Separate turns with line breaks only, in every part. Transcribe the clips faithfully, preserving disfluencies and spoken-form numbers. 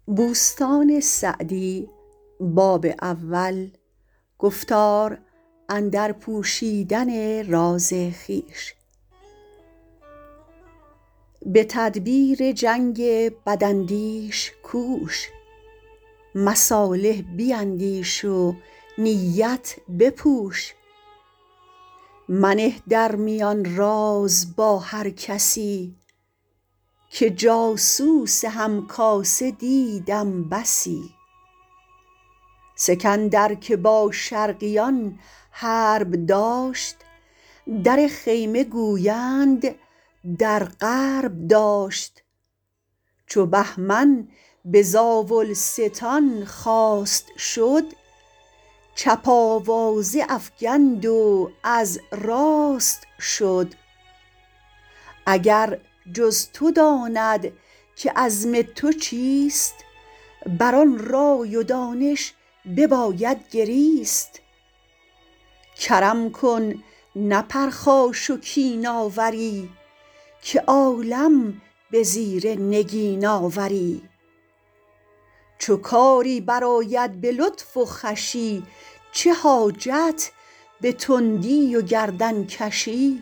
به تدبیر جنگ بداندیش کوش مصالح بیندیش و نیت بپوش منه در میان راز با هر کسی که جاسوس همکاسه دیدم بسی سکندر که با شرقیان حرب داشت در خیمه گویند در غرب داشت چو بهمن به زاولستان خواست شد چپ آوازه افگند و از راست شد اگر جز تو داند که عزم تو چیست بر آن رای و دانش بباید گریست کرم کن نه پرخاش و کین آوری که عالم به زیر نگین آوری چو کاری برآید به لطف و خوشی چه حاجت به تندی و گردن کشی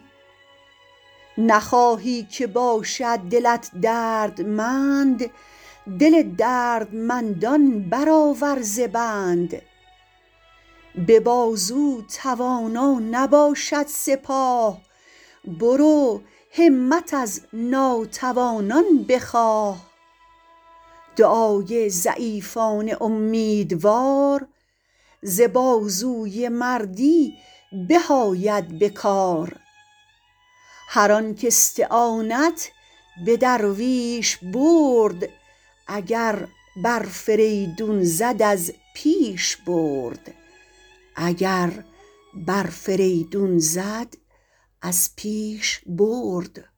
نخواهی که باشد دلت دردمند دل دردمندان برآور ز بند به بازو توانا نباشد سپاه برو همت از ناتوانان بخواه دعای ضعیفان امیدوار ز بازوی مردی به آید به کار هر آن کاستعانت به درویش برد اگر بر فریدون زد از پیش برد